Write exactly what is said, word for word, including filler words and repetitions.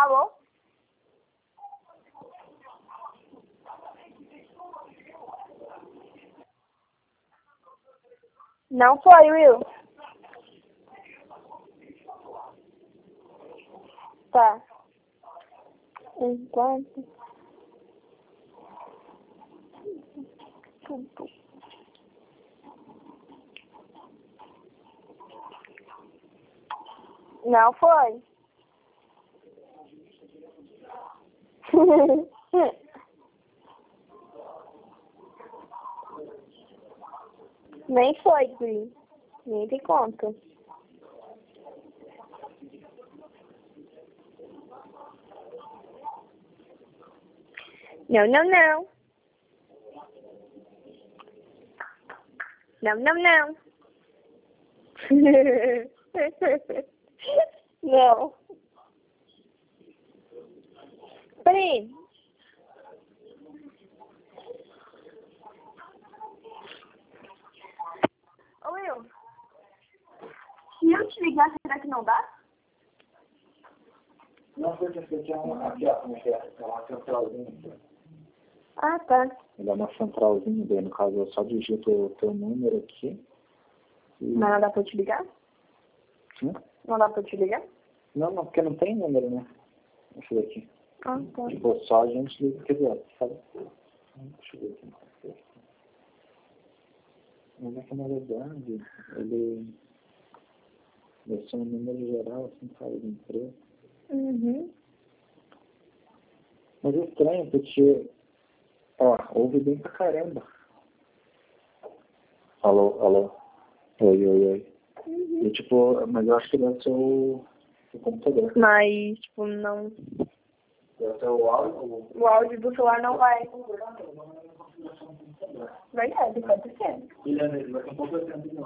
Alô? Não foi, Will. Tá. Enquanto... Não foi. Nem foi, Gui. Nem te conto. Não, não, não. Não, não, não. Não. Peraí. Ô, Will. Se eu te ligar, será que não dá? Não, foi que tinha uma, aqui, ó, como é que é? É uma centralzinha aqui. Ah, tá. Ele é uma centralzinha dele, no caso, eu só digito o teu número aqui. E... Mas não dá pra te ligar? Hum? Não dá pra te ligar? Não, não, porque não tem número, né? Deixa eu ver aqui. Ah, tá. Tipo, só a gente liga, quer dizer, sabe? Deixa eu ver aqui. Mas é que na verdade, ele... Deve ser um número geral, assim, sabe, de empresa. Uhum. Mas é estranho, porque... Ó, ouve bem pra caramba. Alô, alô. Oi, oi, oi. Uhum. E tipo, mas eu acho que deve ser o, o computador. Mas, tipo, não... Deve ser o áudio. O áudio do celular não vai... Verdade, pode ser. Ele é mesmo, mas com pouco tempo não.